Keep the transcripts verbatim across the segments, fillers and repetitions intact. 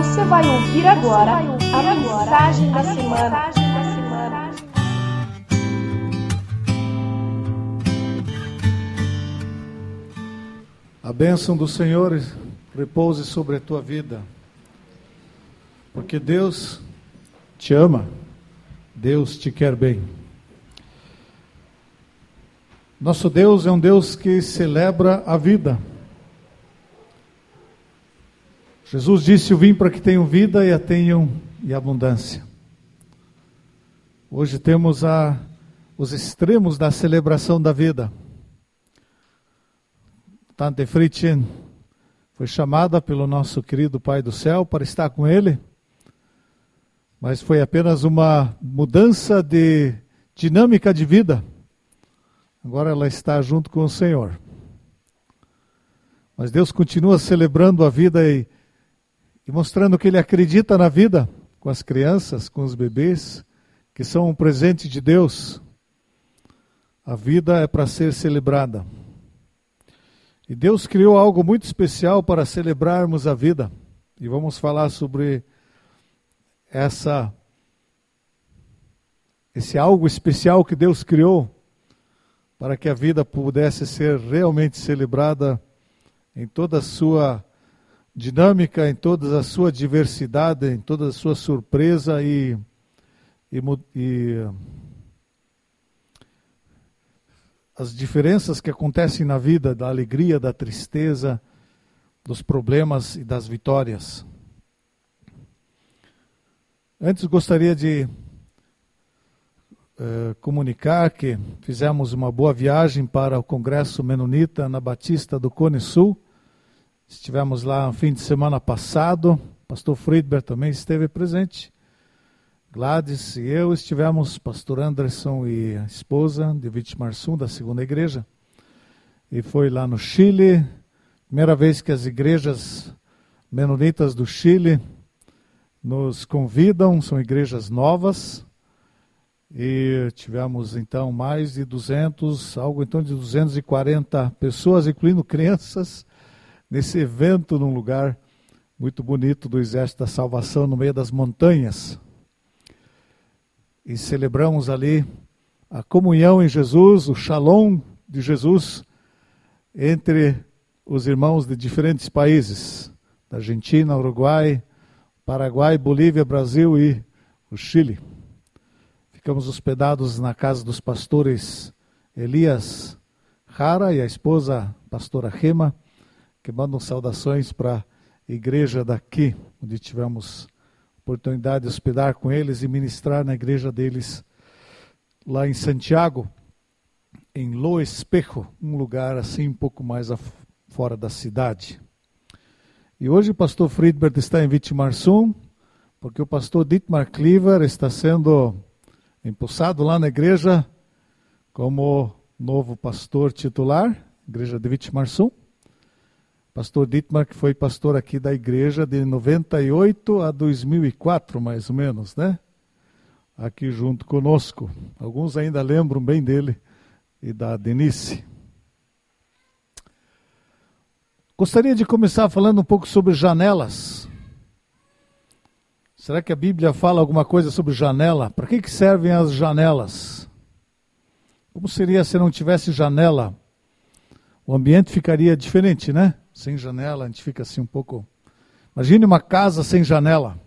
Você vai ouvir agora a mensagem da semana. A bênção do Senhor repouse sobre a tua vida, porque Deus te ama, Deus te quer bem. Nosso Deus é um Deus que celebra a vida. Jesus disse: eu vim para que tenham vida e a tenham em abundância. Hoje temos a, os extremos da celebração da vida. Tante Fritzen foi chamada pelo nosso querido Pai do Céu para estar com Ele, mas foi apenas uma mudança de dinâmica de vida. Agora ela está junto com o Senhor. Mas Deus continua celebrando a vida e, e mostrando que Ele acredita na vida, com as crianças, com os bebês, que são um presente de Deus. A vida é para ser celebrada. E Deus criou algo muito especial para celebrarmos a vida. E vamos falar sobre essa, esse algo especial que Deus criou para que a vida pudesse ser realmente celebrada em toda a sua dinâmica, em toda a sua diversidade, em toda a sua surpresa e, e, e as diferenças que acontecem na vida, da alegria, da tristeza, dos problemas e das vitórias. Antes gostaria de uh, comunicar que fizemos uma boa viagem para o Congresso Menonita na Batista do Cone Sul. Estivemos lá no fim de semana passado, pastor Friedberg também esteve presente. Gladys e eu estivemos, pastor Anderson e a esposa de Vitmarsum, da segunda igreja, e foi lá no Chile, primeira vez que as igrejas menonitas do Chile nos convidam, são igrejas novas, e tivemos então mais de duzentos, algo então de duzentas e quarenta pessoas, incluindo crianças, nesse evento num lugar muito bonito do Exército da Salvação, no meio das montanhas. E celebramos ali a comunhão em Jesus, o shalom de Jesus entre os irmãos de diferentes países, da Argentina, Uruguai, Paraguai, Bolívia, Brasil e o Chile. Ficamos hospedados na casa dos pastores Elias Jara e a esposa pastora Gema, que mandam saudações para a igreja daqui, onde tivemos oportunidade de hospedar com eles e ministrar na igreja deles lá em Santiago, em Lo Espejo, um lugar assim um pouco mais fora da cidade. E hoje o pastor Friedberg está em Vitmarsum, porque o pastor Dietmar Cleaver está sendo impulsado lá na igreja como novo pastor titular, igreja de Vitmarsum. Pastor Dietmar, que foi pastor aqui da igreja de noventa e oito a dois mil e quatro, mais ou menos, né? Aqui junto conosco. Alguns ainda lembram bem dele e da Denise. Gostaria de começar falando um pouco sobre janelas. Será que a Bíblia fala alguma coisa sobre janela? Para que, que servem as janelas? Como seria se não tivesse janela? O ambiente ficaria diferente, né? Sem janela, a gente fica assim um pouco... Imagine uma casa sem janela.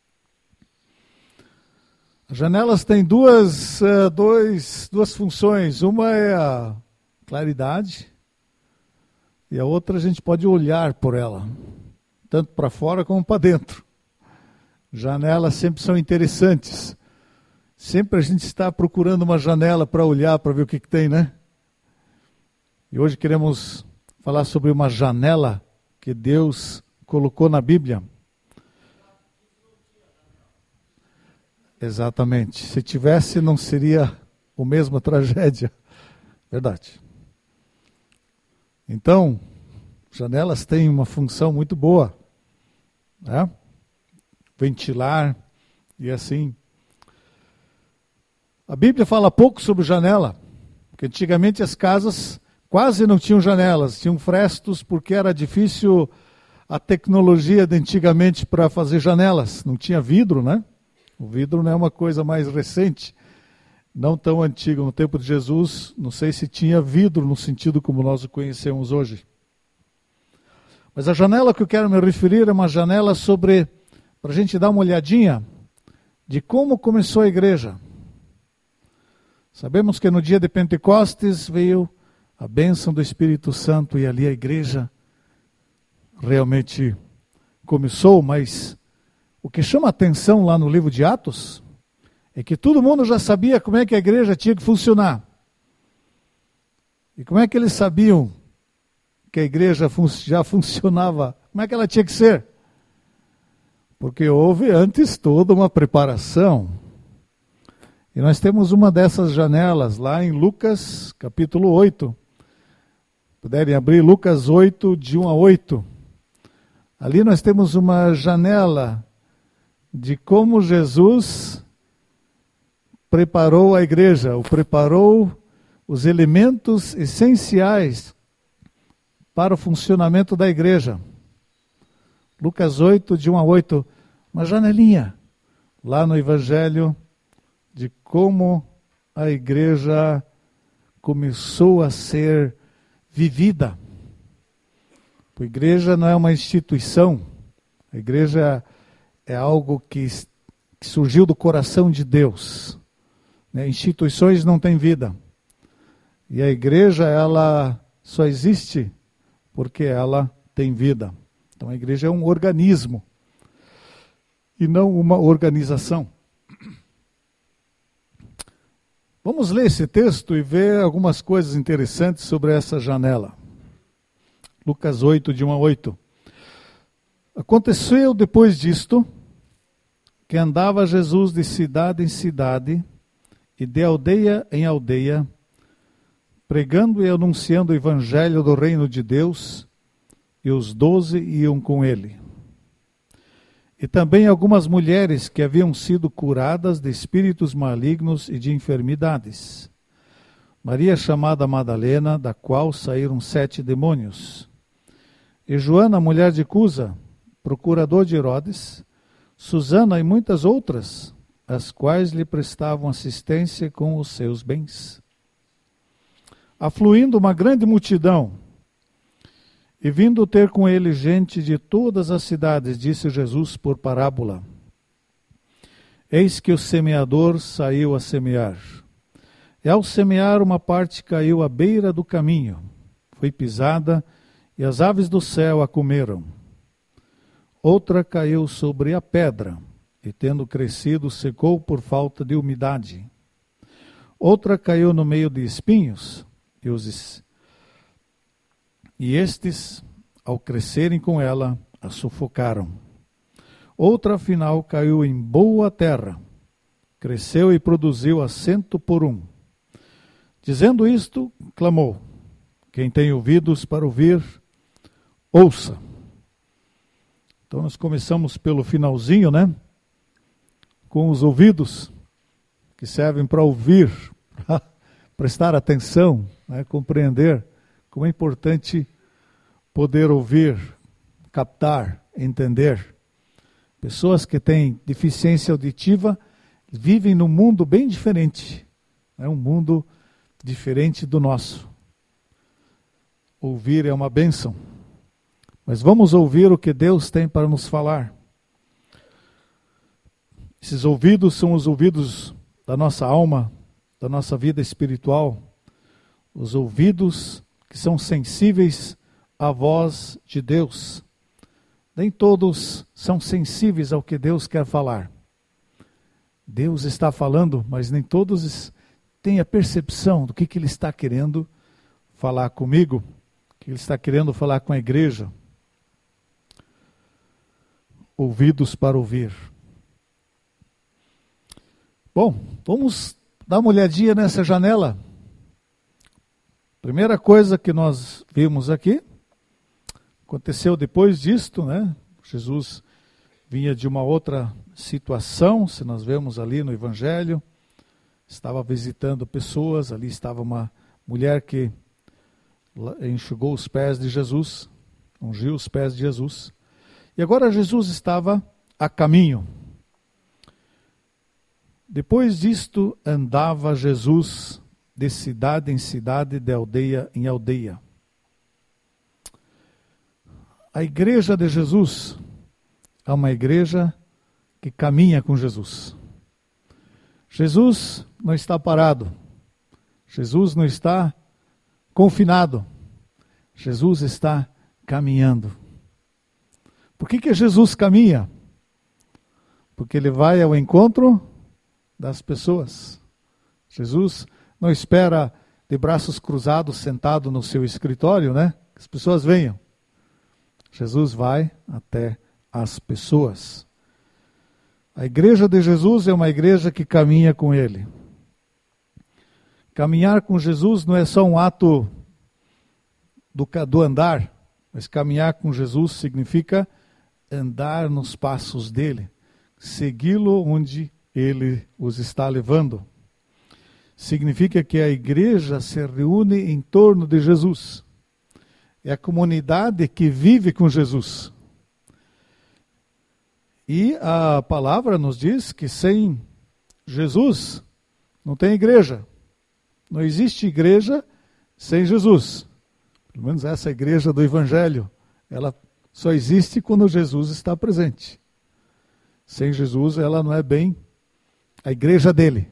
As janelas têm duas, uh, dois, duas funções. Uma é a claridade e a outra a gente pode olhar por ela, tanto para fora como para dentro. Janelas sempre são interessantes. Sempre a gente está procurando uma janela para olhar, para ver o que, que tem, né? E hoje queremos falar sobre uma janela que Deus colocou na Bíblia. Exatamente. Se tivesse, não seria a mesma tragédia. Verdade. Então, janelas têm uma função muito boa, né? Ventilar e assim. A Bíblia fala pouco sobre janela, porque antigamente as casas quase não tinham janelas, tinham frestos porque era difícil a tecnologia de antigamente para fazer janelas. Não tinha vidro, né? O vidro não é uma coisa mais recente, não tão antiga. No tempo de Jesus, não sei se tinha vidro no sentido como nós o conhecemos hoje. Mas a janela que eu quero me referir é uma janela sobre, para a gente dar uma olhadinha de como começou a igreja. Sabemos que no dia de Pentecostes veio a bênção do Espírito Santo e ali a igreja realmente começou, mas o que chama a atenção lá no livro de Atos é que todo mundo já sabia como é que a igreja tinha que funcionar. E como é que eles sabiam que a igreja já funcionava? Como é que ela tinha que ser? Porque houve antes toda uma preparação. E nós temos uma dessas janelas lá em Lucas capítulo oito. Puderem abrir Lucas oito, de um a oito. Ali nós temos uma janela de como Jesus preparou a igreja, ou preparou os elementos essenciais para o funcionamento da igreja. Lucas oito, de um a oito, uma janelinha lá no Evangelho de como a igreja começou a ser vivida. A igreja não é uma instituição, a igreja é algo que, que surgiu do coração de Deus. Né? Instituições não têm vida. E a igreja, ela só existe porque ela tem vida. Então a igreja é um organismo e não uma organização. Vamos ler esse texto e ver algumas coisas interessantes sobre essa janela. Lucas oito, de um a oito. Aconteceu depois disto, que andava Jesus de cidade em cidade, e de aldeia em aldeia, pregando e anunciando o evangelho do reino de Deus, e os doze iam com ele. E também algumas mulheres que haviam sido curadas de espíritos malignos e de enfermidades. Maria chamada Madalena, da qual saíram sete demônios. E Joana, mulher de Cusa, procurador de Herodes, Susana e muitas outras, as quais lhe prestavam assistência com os seus bens. Afluindo uma grande multidão, e vindo ter com ele gente de todas as cidades, disse Jesus por parábola: Eis que o semeador saiu a semear. E ao semear, uma parte caiu à beira do caminho, foi pisada, e as aves do céu a comeram. Outra caiu sobre a pedra, e tendo crescido, secou por falta de umidade. Outra caiu no meio de espinhos, e, os, e estes, ao crescerem com ela, a sufocaram. Outra, afinal, caiu em boa terra, cresceu e produziu a cento por um. Dizendo isto, clamou: Quem tem ouvidos para ouvir, ouça. Então nós começamos pelo finalzinho, né? Com os ouvidos, que servem para ouvir, para prestar atenção, né? Compreender como é importante poder ouvir, captar, entender. Pessoas que têm deficiência auditiva vivem num mundo bem diferente, é um mundo diferente do nosso. Ouvir é uma bênção, mas vamos ouvir o que Deus tem para nos falar. Esses ouvidos são os ouvidos da nossa alma, da nossa vida espiritual, os ouvidos que são sensíveis à voz de Deus. Nem todos são sensíveis ao que Deus quer falar. Deus está falando, mas nem todos têm a percepção do que, que Ele está querendo falar comigo, que Ele está querendo falar com a igreja. Ouvidos para ouvir. Bom, vamos dar uma olhadinha nessa janela. Primeira coisa que nós vimos aqui, aconteceu depois disto, né? Jesus vinha de uma outra situação, se nós vemos ali no Evangelho, estava visitando pessoas, ali estava uma mulher que enxugou os pés de Jesus, ungiu os pés de Jesus. E agora Jesus estava a caminho. Depois disto, andava Jesus de cidade em cidade, de aldeia em aldeia. A igreja de Jesus é uma igreja que caminha com Jesus. Jesus não está parado. Jesus não está confinado. Jesus está caminhando. Por que que Jesus caminha? Porque ele vai ao encontro das pessoas. Jesus não espera de braços cruzados sentado no seu escritório, né? Que as pessoas venham. Jesus vai até as pessoas. A igreja de Jesus é uma igreja que caminha com ele. Caminhar com Jesus não é só um ato do, do andar, mas caminhar com Jesus significa andar nos passos dele, segui-lo onde ele os está levando. Significa que a igreja se reúne em torno de Jesus. É a comunidade que vive com Jesus. E a palavra nos diz que sem Jesus não tem igreja. Não existe igreja sem Jesus. Pelo menos essa igreja do Evangelho, ela só existe quando Jesus está presente. Sem Jesus, ela não é bem a igreja dele.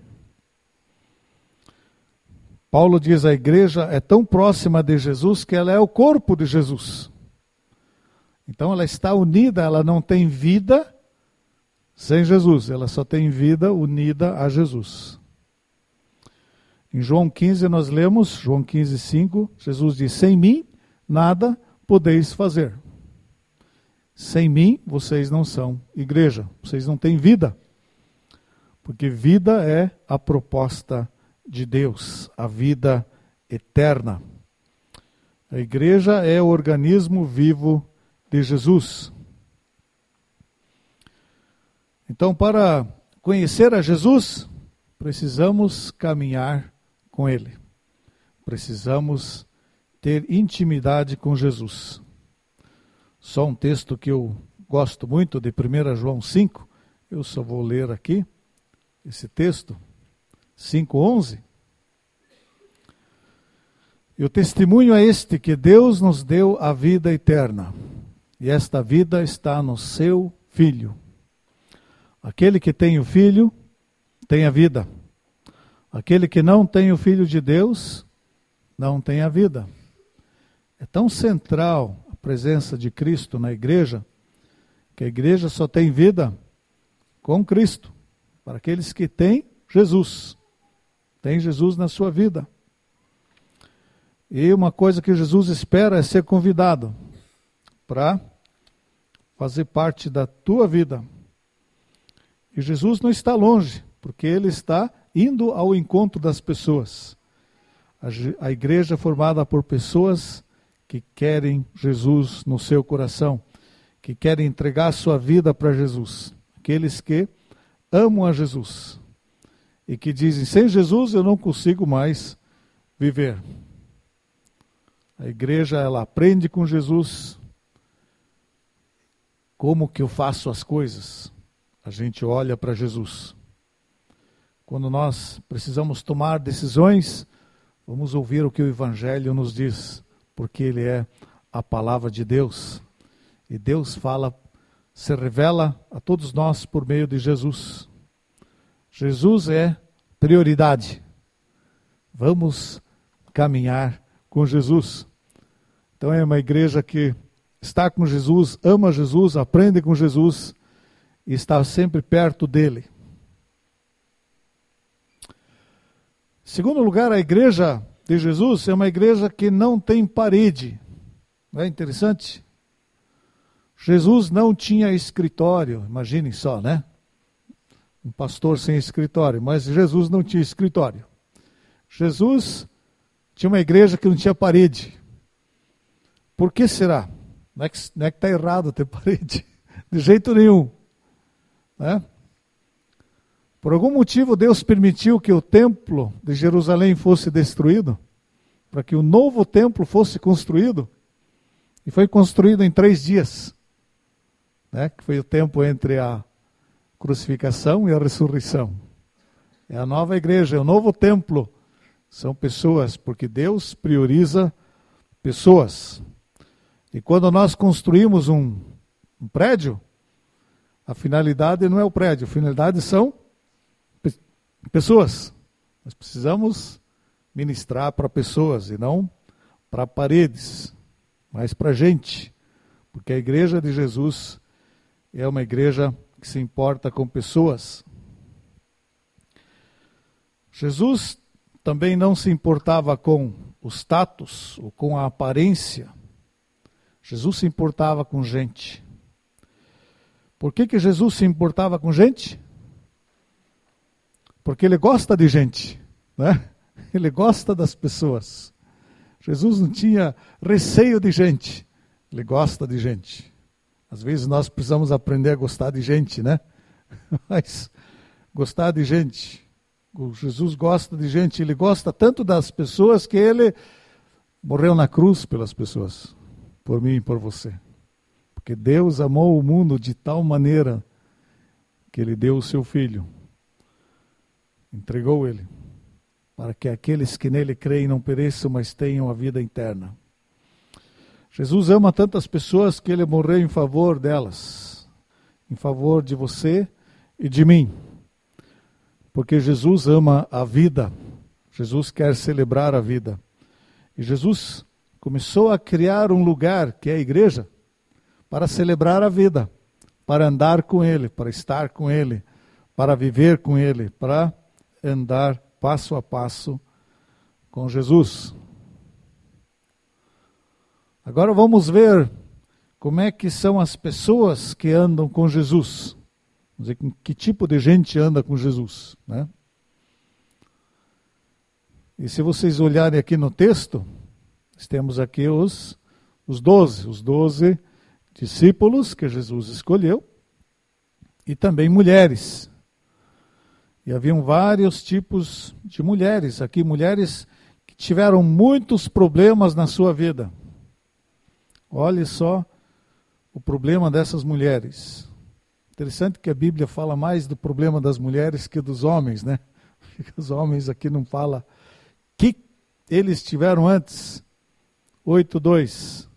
Paulo diz que a igreja é tão próxima de Jesus que ela é o corpo de Jesus. Então ela está unida, ela não tem vida sem Jesus, ela só tem vida unida a Jesus. Em João quinze nós lemos, João quinze, cinco, Jesus diz: sem mim nada podeis fazer. Sem mim vocês não são igreja, vocês não têm vida. Porque vida é a proposta de Deus, a vida eterna. A igreja é o organismo vivo de Jesus. Então, para conhecer a Jesus, precisamos caminhar com ele. Precisamos ter intimidade com Jesus. Só um texto que eu gosto muito, de primeira João cinco, eu só vou ler aqui, esse texto, cinco, onze. E o testemunho é este, que Deus nos deu a vida eterna, e esta vida está no seu Filho. Aquele que tem o Filho, tem a vida. Aquele que não tem o Filho de Deus, não tem a vida. É tão central a presença de Cristo na igreja, que a igreja só tem vida com Cristo, para aqueles que têm Jesus. Tem Jesus na sua vida. E uma coisa que Jesus espera é ser convidado para fazer parte da tua vida. E Jesus não está longe, porque ele está indo ao encontro das pessoas. A, a igreja é formada por pessoas que querem Jesus no seu coração, que querem entregar a sua vida para Jesus. Aqueles que amam a Jesus e que dizem: sem Jesus eu não consigo mais viver. A igreja, ela aprende com Jesus como que eu faço as coisas. A gente olha para Jesus. Quando nós precisamos tomar decisões, vamos ouvir o que o Evangelho nos diz, porque ele é a palavra de Deus. E Deus fala, se revela a todos nós por meio de Jesus. Jesus é prioridade. Vamos caminhar com Jesus. Então é uma igreja que está com Jesus, ama Jesus, aprende com Jesus e está sempre perto dele. Segundo lugar, a igreja de Jesus é uma igreja que não tem parede. Não é interessante? Jesus não tinha escritório, imaginem só, né? Um pastor sem escritório, mas Jesus não tinha escritório. Jesus tinha uma igreja que não tinha parede. Por que será? Não é que não é que está errado ter parede, de jeito nenhum. Né? Por algum motivo Deus permitiu que o templo de Jerusalém fosse destruído, para que o novo templo fosse construído, e foi construído em três dias. né? Que foi o tempo entre a crucificação e a ressurreição. É a nova igreja, é o novo templo. São pessoas, porque Deus prioriza pessoas. E quando nós construímos um, um prédio, a finalidade não é o prédio, a finalidade são pe- pessoas. Nós precisamos ministrar para pessoas e não para paredes, mas para gente. Porque a igreja de Jesus é uma igreja que se importa com pessoas. Jesus também não se importava com o status ou com a aparência. Jesus se importava com gente. Por que que Jesus se importava com gente? Porque ele gosta de gente, né? Ele gosta das pessoas. Jesus não tinha receio de gente. Ele gosta de gente. Às vezes nós precisamos aprender a gostar de gente, né? Mas gostar de gente. O Jesus gosta de gente. Ele gosta tanto das pessoas que ele morreu na cruz pelas pessoas. Por mim e por você. Porque Deus amou o mundo de tal maneira que ele deu o seu filho. Entregou ele. Para que aqueles que nele creem não pereçam, mas tenham a vida eterna. Jesus ama tantas pessoas que ele morreu em favor delas. Em favor de você e de mim. Porque Jesus ama a vida. Jesus quer celebrar a vida. E Jesus começou a criar um lugar, que é a igreja, para celebrar a vida, para andar com Ele, para estar com Ele, para viver com Ele, para andar passo a passo com Jesus. Agora vamos ver como é que são as pessoas que andam com Jesus. Vamos dizer, que tipo de gente anda com Jesus, né? E se vocês olharem aqui no texto, nós temos aqui os, os doze, os doze discípulos que Jesus escolheu, e também mulheres. E haviam vários tipos de mulheres, aqui mulheres que tiveram muitos problemas na sua vida. Olhe só o problema dessas mulheres. Interessante que a Bíblia fala mais do problema das mulheres que dos homens, né? Os homens aqui não falam que eles tiveram antes. oito, dois.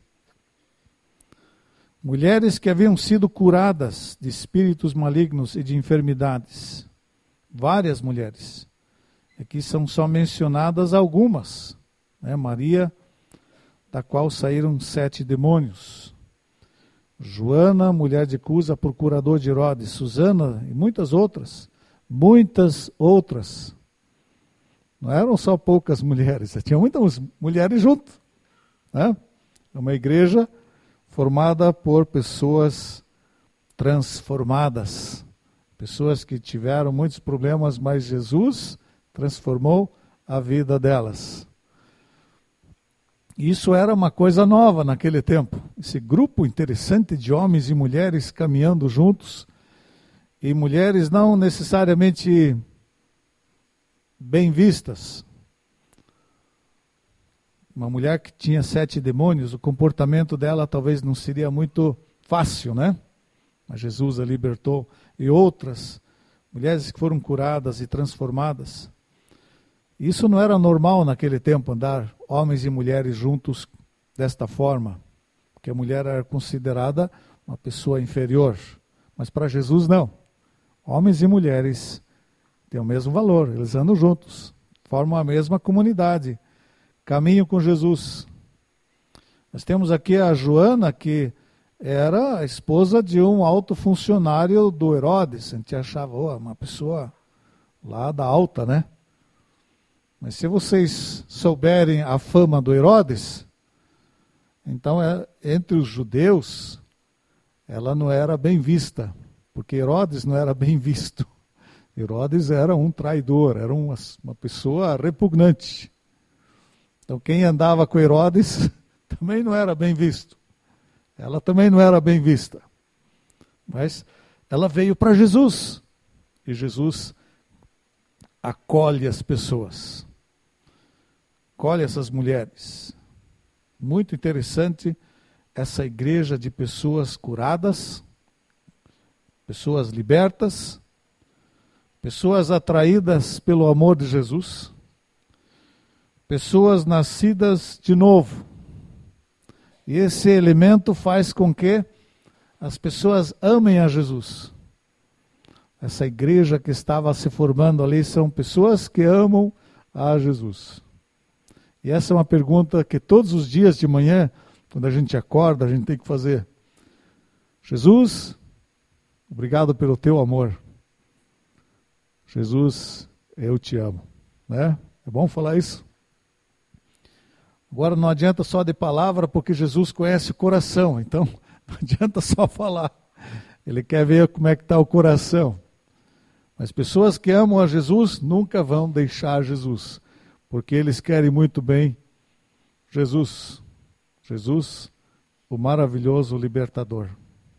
Mulheres que haviam sido curadas de espíritos malignos e de enfermidades. Várias mulheres. Aqui são só mencionadas algumas, né? Maria, da qual saíram sete demônios. Joana, mulher de Cusa, procurador de Herodes. Susana e muitas outras. Muitas outras. Não eram só poucas mulheres, tinha muitas mulheres junto. Né? É uma igreja formada por pessoas transformadas. Pessoas que tiveram muitos problemas, mas Jesus transformou a vida delas. Isso era uma coisa nova naquele tempo. Esse grupo interessante de homens e mulheres caminhando juntos. E mulheres não necessariamente bem vistas. Uma mulher que tinha sete demônios, o comportamento dela talvez não seria muito fácil, né? Mas Jesus a libertou. E outras mulheres que foram curadas e transformadas. Isso não era normal naquele tempo, andar homens e mulheres juntos desta forma. Porque a mulher era considerada uma pessoa inferior. Mas para Jesus não. Homens e mulheres têm o mesmo valor, eles andam juntos, formam a mesma comunidade, caminham com Jesus. Nós temos aqui a Joana, que era a esposa de um alto funcionário do Herodes. A gente achava, oh, uma pessoa lá da alta, né? Mas se vocês souberem a fama do Herodes, então é, entre os judeus, ela não era bem vista, porque Herodes não era bem visto. Herodes era um traidor, era uma, uma pessoa repugnante. Então quem andava com Herodes também não era bem visto. Ela também não era bem vista. Mas ela veio para Jesus. E Jesus acolhe as pessoas. Acolhe essas mulheres. Muito interessante essa igreja de pessoas curadas pessoas libertas, pessoas atraídas pelo amor de Jesus, pessoas nascidas de novo. E esse elemento faz com que as pessoas amem a Jesus. Essa igreja que estava se formando ali são pessoas que amam a Jesus. E essa é uma pergunta que todos os dias de manhã, quando a gente acorda, a gente tem que fazer. Jesus, obrigado pelo teu amor. Jesus, eu te amo. Né? É bom falar isso? Agora não adianta só de palavra, porque Jesus conhece o coração. Então, não adianta só falar. Ele quer ver como é que está o coração. Mas pessoas que amam a Jesus nunca vão deixar Jesus, porque eles querem muito bem Jesus. Jesus, o maravilhoso libertador.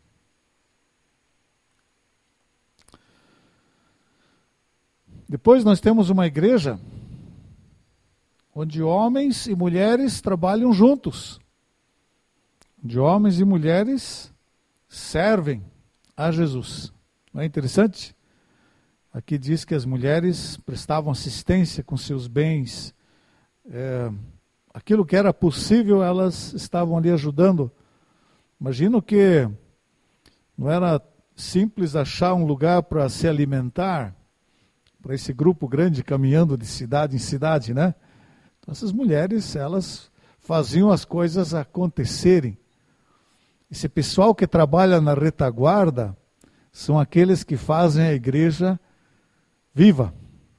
Depois nós temos uma igreja onde homens e mulheres trabalham juntos. Onde homens e mulheres servem a Jesus. Não é interessante? Aqui diz que as mulheres prestavam assistência com seus bens. É, aquilo que era possível, elas estavam ali ajudando. Imagino que não era simples achar um lugar para se alimentar, para esse grupo grande caminhando de cidade em cidade, né? Então, essas mulheres, elas faziam as coisas acontecerem. Esse pessoal que trabalha na retaguarda são aqueles que fazem a igreja viva.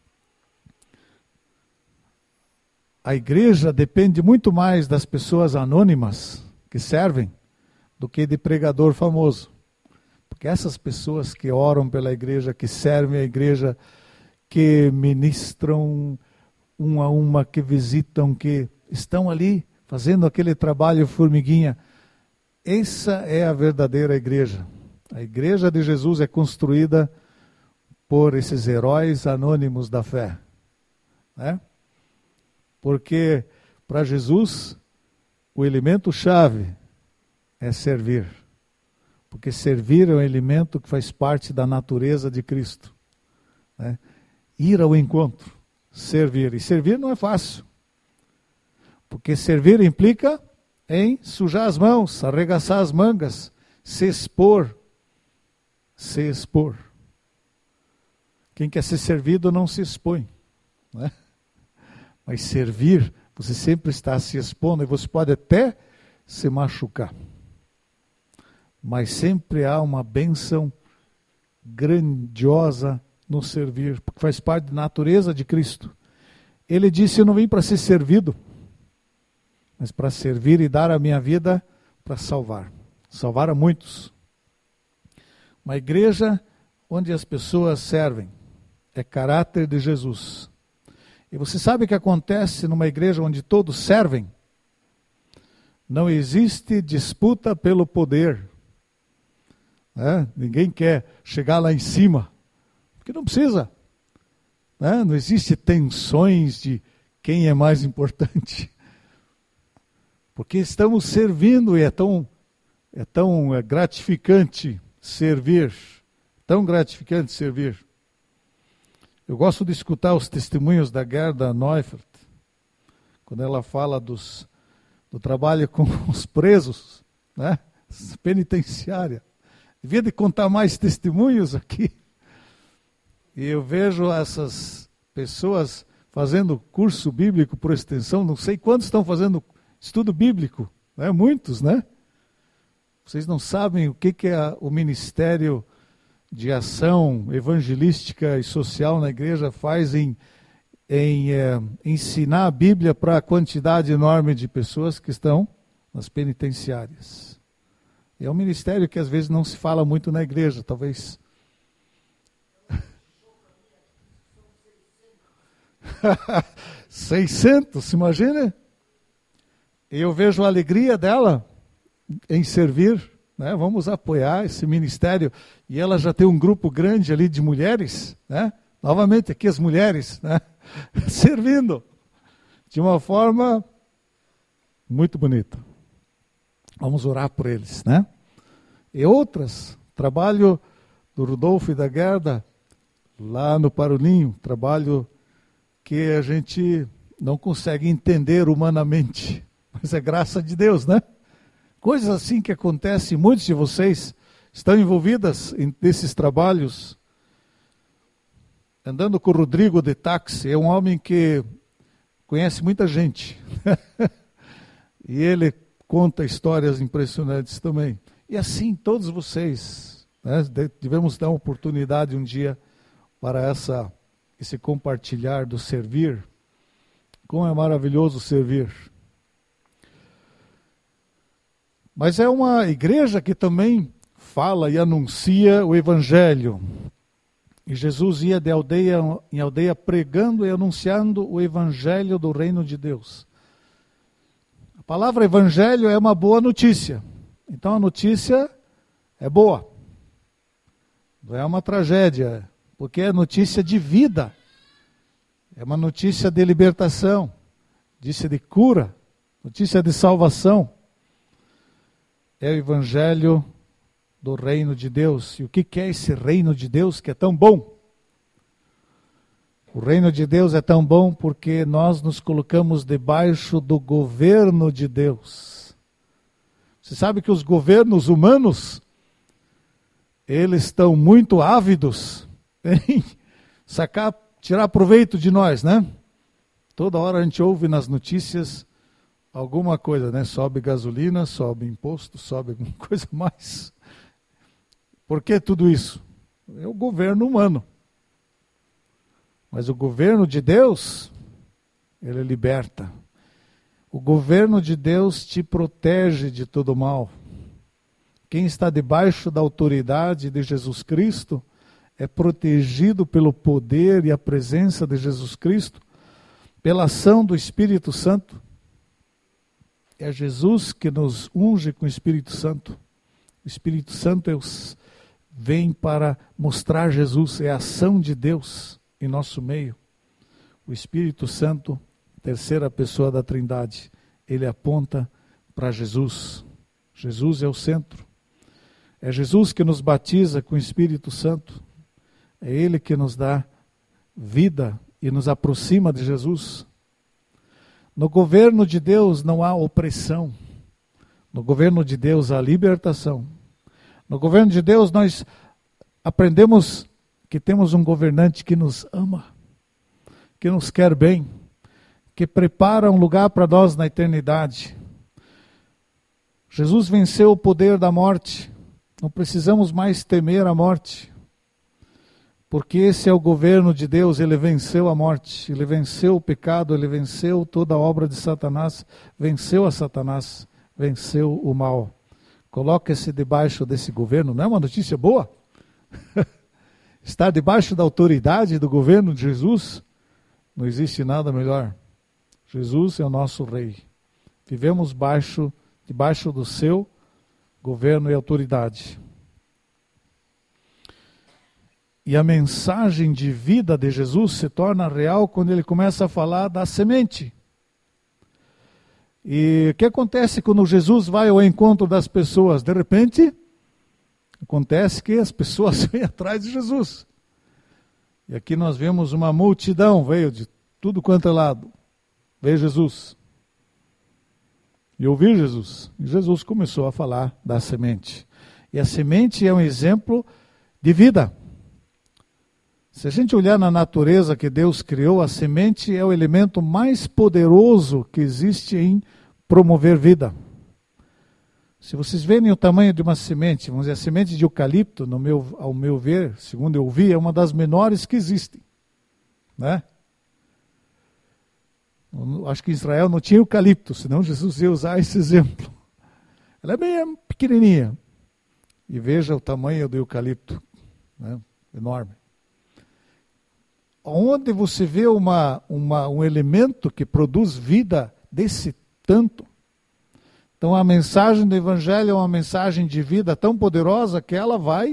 A igreja depende muito mais das pessoas anônimas que servem do que de pregador famoso. Porque essas pessoas que oram pela igreja, que servem a igreja, que ministram uma a uma, que visitam, que estão ali fazendo aquele trabalho formiguinha. Essa é a verdadeira igreja. A igreja de Jesus é construída por esses heróis anônimos da fé. Né? Porque para Jesus o elemento chave é servir. Porque servir é um elemento que faz parte da natureza de Cristo. Né? Ir ao encontro, servir. E servir não é fácil. Porque servir implica em sujar as mãos, arregaçar as mangas, se expor. Se expor. Quem quer ser servido não se expõe. Né? Mas servir, você sempre está se expondo e você pode até se machucar. Mas sempre há uma bênção grandiosa no servir, porque faz parte da natureza de Cristo. Ele disse, eu não vim para ser servido, mas para servir e dar a minha vida para salvar. Salvar a muitos. Uma igreja onde as pessoas servem. É caráter de Jesus. E você sabe o que acontece numa igreja onde todos servem? Não existe disputa pelo poder. É? Ninguém quer chegar lá em cima. Porque não precisa. Né? Não existe tensões de quem é mais importante. Porque estamos servindo e é tão, é tão é gratificante servir. Tão gratificante servir. Eu gosto de escutar os testemunhos da Gerda Neufeld, quando ela fala dos, do trabalho com os presos, né? Penitenciária. Devia de contar mais testemunhos aqui. E eu vejo essas pessoas fazendo curso bíblico por extensão, não sei quantos estão fazendo estudo bíblico, né? Muitos, né? Vocês não sabem o que, que é o ministério de ação evangelística e social na igreja faz em, em é, ensinar a Bíblia para a quantidade enorme de pessoas que estão nas penitenciárias. É um ministério que às vezes não se fala muito na igreja, talvez. seiscentos, imagina? E eu vejo a alegria dela em servir, né? Vamos apoiar esse ministério. E ela já tem um grupo grande ali de mulheres, né? Novamente aqui as mulheres, né? Servindo de uma forma muito bonita. Vamos orar por eles, né? E outras, trabalho do Rudolfo e da Gerda, lá no Parolinho, trabalho que a gente não consegue entender humanamente, mas é graça de Deus, né? Coisas assim que acontecem, muitos de vocês estão envolvidas nesses trabalhos. Andando com o Rodrigo de táxi, é um homem que conhece muita gente. E ele conta histórias impressionantes também. E assim todos vocês, né, devemos dar uma oportunidade um dia para essa, esse compartilhar do servir. Como é maravilhoso servir. Mas é uma igreja que também fala e anuncia o Evangelho. E Jesus ia de aldeia em aldeia pregando e anunciando o Evangelho do Reino de Deus. A palavra Evangelho é uma boa notícia. Então a notícia é boa. Não é uma tragédia, porque é notícia de vida. É uma notícia de libertação, notícia de cura, notícia de salvação. É o Evangelho do reino de Deus. E o que é esse reino de Deus que é tão bom? O reino de Deus é tão bom porque nós nos colocamos debaixo do governo de Deus. Você sabe que os governos humanos, eles estão muito ávidos em sacar, tirar proveito de nós, né? Toda hora a gente ouve nas notícias alguma coisa, né? Sobe gasolina, sobe imposto, sobe alguma coisa mais. Por que tudo isso? É o governo humano. Mas o governo de Deus, ele liberta. O governo de Deus te protege de todo mal. Quem está debaixo da autoridade de Jesus Cristo é protegido pelo poder e a presença de Jesus Cristo, pela ação do Espírito Santo. É Jesus que nos unge com o Espírito Santo. O Espírito Santo é os vem para mostrar Jesus, é a ação de Deus em nosso meio. O Espírito Santo, terceira pessoa da Trindade, ele aponta para Jesus. Jesus é o centro. É Jesus que nos batiza com o Espírito Santo. É Ele que nos dá vida e nos aproxima de Jesus. No governo de Deus não há opressão. No governo de Deus há libertação. No governo de Deus nós aprendemos que temos um governante que nos ama, que nos quer bem, que prepara um lugar para nós na eternidade. Jesus venceu o poder da morte, não precisamos mais temer a morte, porque esse é o governo de Deus, ele venceu a morte, ele venceu o pecado, ele venceu toda a obra de Satanás, venceu a Satanás, venceu o mal. Coloca-se debaixo desse governo, não é uma notícia boa? Estar debaixo da autoridade do governo de Jesus, não existe nada melhor. Jesus é o nosso rei. Vivemos baixo, debaixo do seu governo e autoridade. E a mensagem de vida de Jesus se torna real quando ele começa a falar da semente. E o que acontece quando Jesus vai ao encontro das pessoas? De repente, acontece que as pessoas vêm atrás de Jesus. E aqui nós vemos uma multidão, veio de tudo quanto é lado. Veio Jesus. E ouvir Jesus. E Jesus começou a falar da semente. E a semente é um exemplo de vida. Se a gente olhar na natureza que Deus criou, a semente é o elemento mais poderoso que existe em promover vida. Se vocês verem o tamanho de uma semente, vamos dizer, a semente de eucalipto, no meu, ao meu ver, segundo eu vi, é uma das menores que existem. Né? Acho que em Israel não tinha eucalipto, senão Jesus ia usar esse exemplo. Ela é bem pequenininha. E veja o tamanho do eucalipto, né? Enorme. Onde você vê uma, uma, um elemento que produz vida desse tanto. Então a mensagem do Evangelho é uma mensagem de vida tão poderosa que ela vai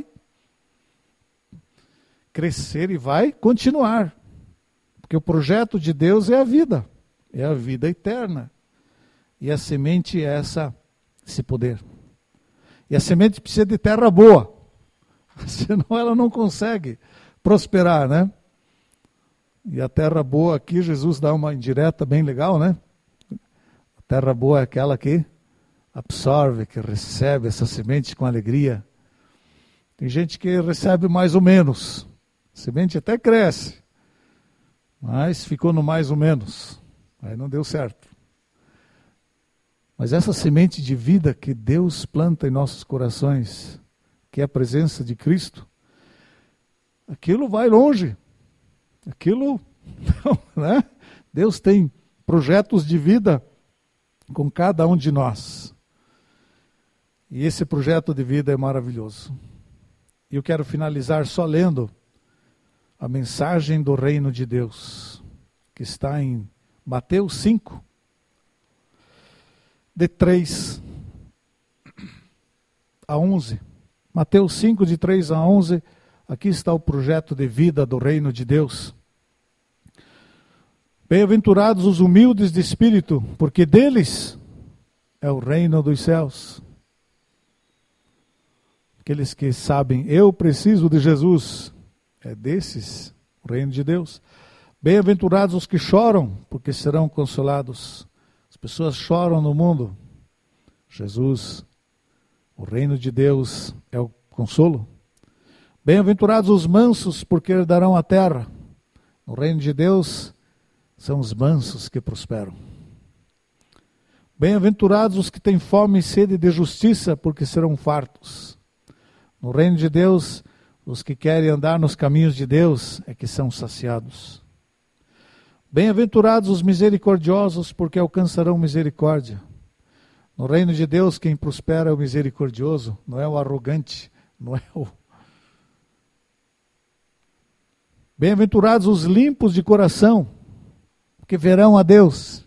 crescer e vai continuar. Porque o projeto de Deus é a vida, é a vida eterna. E a semente é essa, esse poder. E a semente precisa de terra boa. Senão ela não consegue prosperar, né? E a terra boa aqui, Jesus dá uma indireta bem legal, né? A terra boa é aquela que absorve, que recebe essa semente com alegria. Tem gente que recebe mais ou menos. A semente até cresce, mas ficou no mais ou menos. Aí não deu certo. Mas essa semente de vida que Deus planta em nossos corações, que é a presença de Cristo, aquilo vai longe. Aquilo, né? Deus tem projetos de vida com cada um de nós. E esse projeto de vida é maravilhoso. E eu quero finalizar só lendo a mensagem do reino de Deus, que está em Mateus cinco, de três a onze. Mateus cinco, de três a onze, aqui está o projeto de vida do reino de Deus. Bem-aventurados os humildes de espírito, porque deles é o reino dos céus. Aqueles que sabem, eu preciso de Jesus, é desses o reino de Deus. Bem-aventurados os que choram, porque serão consolados. As pessoas choram no mundo. Jesus, o reino de Deus é o consolo. Bem-aventurados os mansos, porque herdarão a terra. No reino de Deus são os mansos que prosperam. Bem-aventurados os que têm fome e sede de justiça, porque serão fartos. No reino de Deus, os que querem andar nos caminhos de Deus é que são saciados. Bem-aventurados os misericordiosos, porque alcançarão misericórdia. No reino de Deus, quem prospera é o misericordioso, não é o arrogante, não é o... Bem-aventurados os limpos de coração, porque verão a Deus.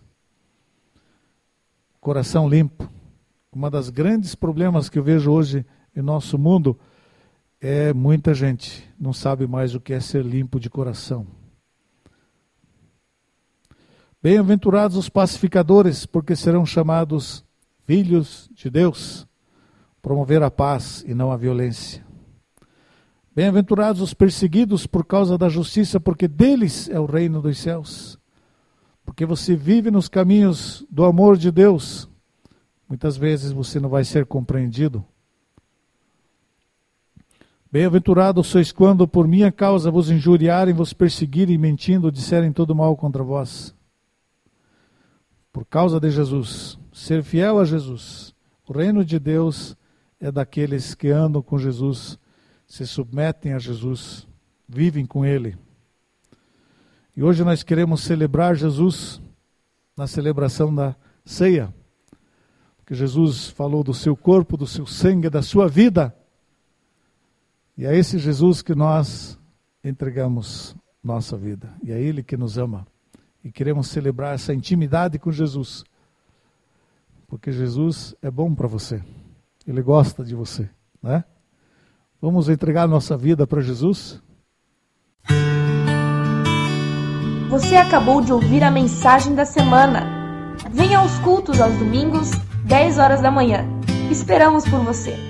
Coração limpo. Uma das grandes problemas que eu vejo hoje em nosso mundo é muita gente não sabe mais o que é ser limpo de coração. Bem-aventurados os pacificadores, porque serão chamados filhos de Deus. Promover a paz e não a violência. Bem-aventurados os perseguidos por causa da justiça, porque deles é o reino dos céus. Porque você vive nos caminhos do amor de Deus, muitas vezes você não vai ser compreendido. Bem-aventurados sois quando por minha causa vos injuriarem, vos perseguirem, mentindo, disserem todo mal contra vós. Por causa de Jesus, ser fiel a Jesus. O reino de Deus é daqueles que andam com Jesus, se submetem a Jesus, vivem com Ele. E hoje nós queremos celebrar Jesus na celebração da ceia. Porque Jesus falou do seu corpo, do seu sangue, da sua vida. E é esse Jesus que nós entregamos nossa vida. E é Ele que nos ama. E queremos celebrar essa intimidade com Jesus. Porque Jesus é bom para você. Ele gosta de você, né? Vamos entregar nossa vida para Jesus? Você acabou de ouvir a mensagem da semana. Venha aos cultos aos domingos, dez horas da manhã. Esperamos por você.